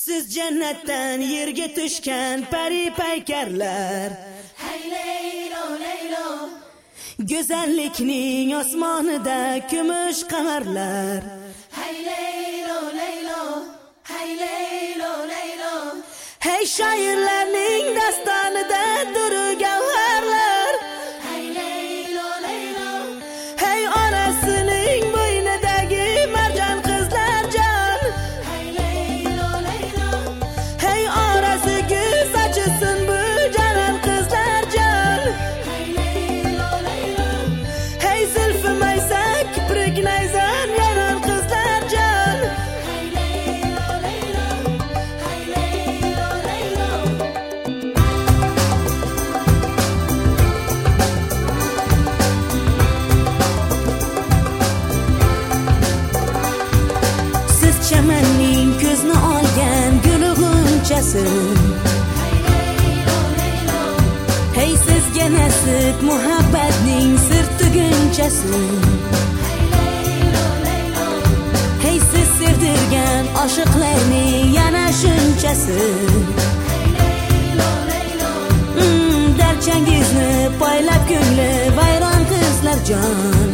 Siz jannatdan yerga tushgan pari paykarlar. Hey Leylo Leylo, go'zallikning osmonida kumush qamarlar. Hey Leylo Leylo, hey Leylo Leylo, Hey shoirlarning dastonida duru gavharlar. hey Leylo Leylo, Hey onasining bo'ynidagi marjon qizlar jon. hey Leylo Leylo, Hey orasi gul sochisin bu janon qizlar jon. hey Leylo Leylo, Hey zulfi maysa kiprik nayzon yaron qizlar jon. hey Leylo Leylo, hey Leylo Leylo. Siz chamanning ko'zni olgan gul g'unchasi. Hey sizga nasib muhabbatning sir tugunchasi. Hey siz sevdirgan oshiqlarning yana shunchasi. Darchangizni poylab ko'ngli vayron qizlar jon.